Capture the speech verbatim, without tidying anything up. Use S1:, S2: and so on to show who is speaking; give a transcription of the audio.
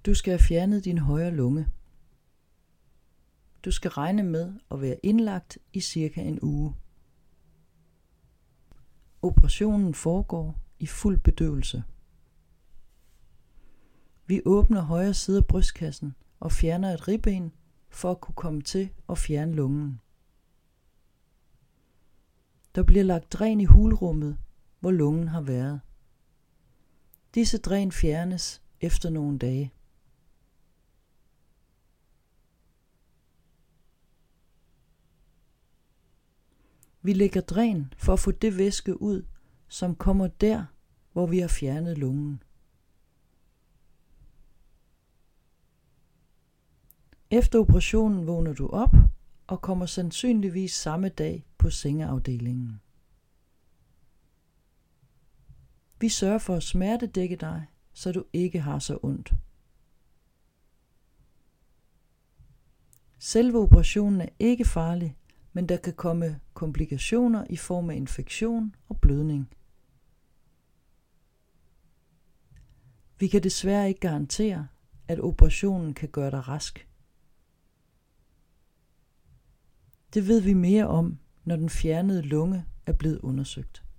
S1: Du skal have fjernet din højre lunge. Du skal regne med at være indlagt i cirka en uge. Operationen foregår i fuld bedøvelse. Vi åbner højre side af brystkassen og fjerner et ribben for at kunne komme til at fjerne lungen. Der bliver lagt dræn i hulrummet, hvor lungen har været. Disse dræn fjernes efter nogle dage. Vi lægger dræn for at få det væske ud, som kommer der, hvor vi har fjernet lungen. Efter operationen vågner du op og kommer sandsynligvis samme dag på sengeafdelingen. Vi sørger for at smertedække dig, så du ikke har så ondt. Selve operationen er ikke farlig, men der kan komme komplikationer i form af infektion og blødning. Vi kan desværre ikke garantere, at operationen kan gøre dig rask. Det ved vi mere om, når den fjernede lunge er blevet undersøgt.